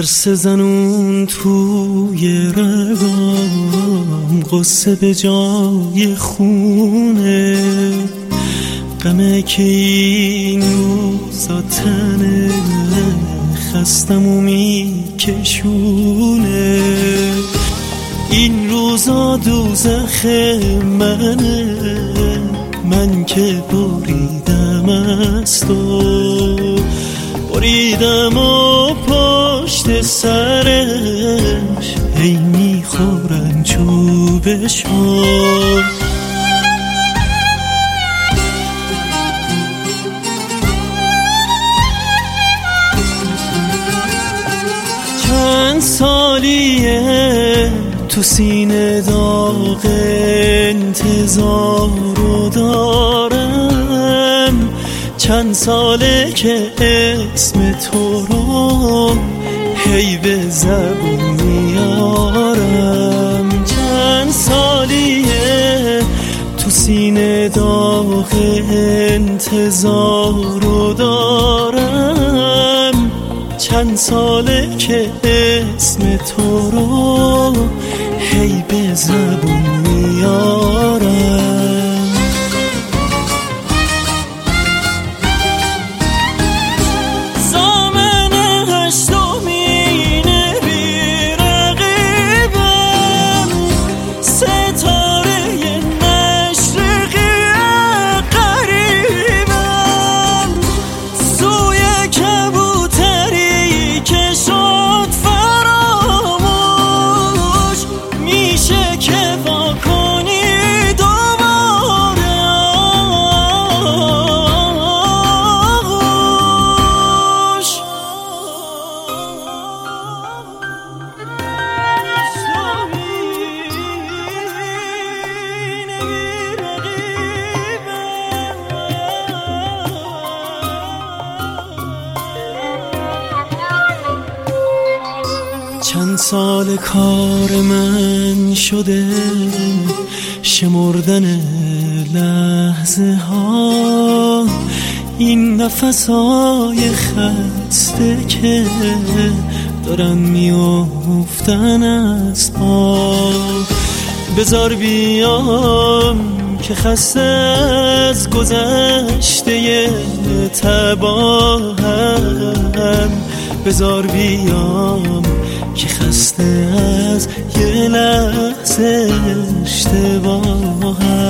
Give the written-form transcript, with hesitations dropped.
ترس زنون توی رگام، قصه به جای خونه، غمه که این روزا تنه خستم و میکشونه. این روزا دوزخ منه، من که بریدم از تو، بریدم و پشت سرش هی میخورن چوبشو. چند سالیه تو سینه داغ انتظارو دارم، چند ساله که اسم تو رو هی به زبون میارم. چند سالیه تو سینه داغ انتظارو دارم، چند ساله که اسم تو رو هی به زبون میارم. چند سال کار من شده شمردن لحظه ها، این نفسای خسته که دارن میافتن از پا. بذار بیام که خسته از گذشته تباهم، بذار بیام که خسته از یه لحظه اشتباهم.